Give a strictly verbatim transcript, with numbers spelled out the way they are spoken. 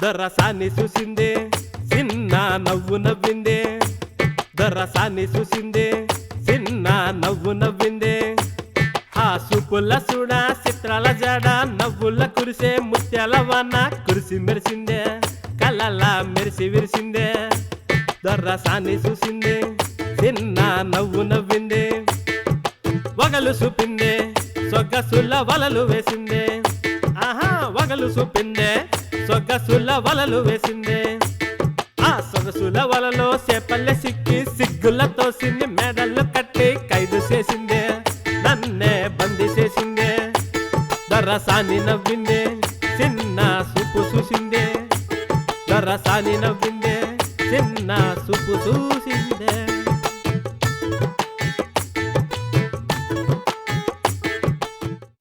దొరసాన్ని చూసిందే చిన్న నవ్వు నవ్విందే దొరసాన్ని చూసిందే చిన్న నవ్వు నవ్విందే ఆ సూపుల చూడ చిత్రాల జాడ నవ్వుల కురిసే ముత్యాల వాన కురిసి మెరిసిందే కళ్ళలా మెరిసి విరిసిందే దొరసాన్ని చూసిందే చిన్న నవ్వు నవ్విందే వగలు చూపిందే సొగ్గసుల వలలు వేసిందే ఆహా వగలు చూపిందే సొగ్గసుల వలలు వేసిందే ఆ సొగసుల వలలో చేపల్లె సిక్కి సిగ్గులతో సిన్ని మేడలు కట్టి ఖైదు చేసిందే నన్నే బందీ చేసిందే దొరసాని నవ్విందే చిన్న సూపు చూసిందే దొరసాని నవ్విందే చిన్న సూపు చూసిందే